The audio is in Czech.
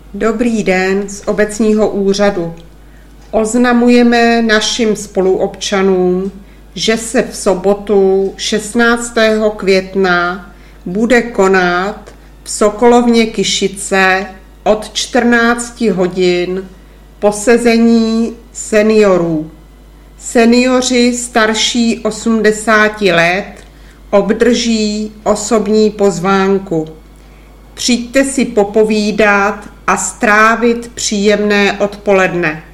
Dobrý den z obecního úřadu. Oznamujeme našim spoluobčanům, že se v sobotu 16. května bude konat v Sokolovně Kyšice od 14 hodin posezení seniorů. Seniori starší 80 let obdrží osobní pozvánku. Přijďte si popovídat a strávit příjemné odpoledne.